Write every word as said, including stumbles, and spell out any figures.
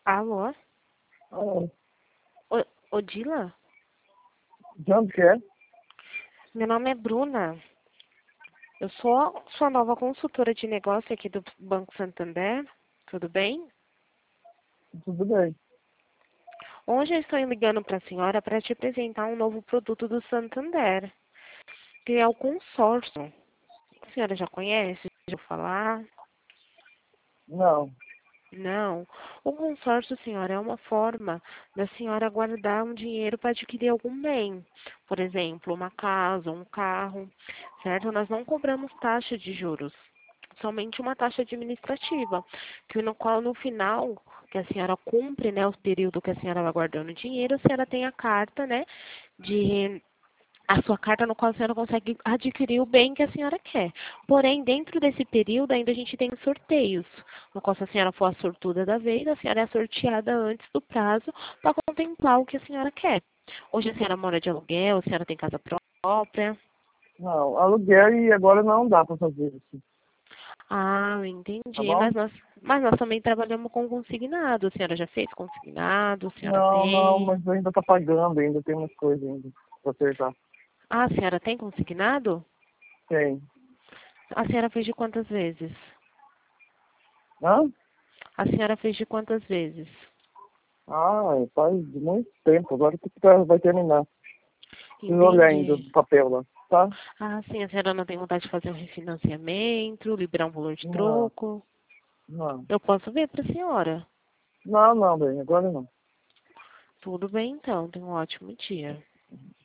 Alô? Ah, Ô, Odila? de onde que é? Meu nome é Bruna. Eu sou sua nova consultora de negócio aqui do Banco Santander. Tudo bem? Tudo bem. Hoje eu estou ligando para a senhora para te apresentar um novo produto do Santander, que é o consórcio. A senhora já conhece? Já ouviu falar? Não, Não. O consórcio, senhora, é uma forma da senhora guardar um dinheiro para adquirir algum bem. Por exemplo, uma casa, um carro, certo? Nós não cobramos taxa de juros, somente uma taxa administrativa, que no qual no final que a senhora cumpre, né, o período que a senhora vai guardando o dinheiro, a senhora tem a carta, né, de a sua carta no qual a senhora consegue adquirir o bem que a senhora quer. Porém, dentro desse período, ainda a gente tem sorteios, no qual se a senhora for a sortuda da vez, a senhora é sorteada antes do prazo para contemplar o que a senhora quer. Hoje a senhora mora de aluguel, a senhora tem casa própria. não. Aluguel e agora não dá para fazer isso. Ah, eu Tá entendi. bom? Mas nós, mas nós também trabalhamos com consignado. A senhora já fez consignado? A senhora Não, não, tem? mas ainda tá pagando, ainda tem umas coisas ainda pra acertar. Ah, a senhora tem consignado? Tem. A senhora fez de quantas vezes? Hã? A senhora fez de quantas vezes? Ah, faz muito tempo. Agora que tá- vai terminar. Preciso olhar ainda Entendi. o papel lá, tá? Ah, sim, a senhora não tem vontade de fazer um refinanciamento, liberar um valor de Não, troco? não. Eu posso ver para a senhora. Não, não, bem, agora não. Tudo bem, então. Tenha um ótimo dia.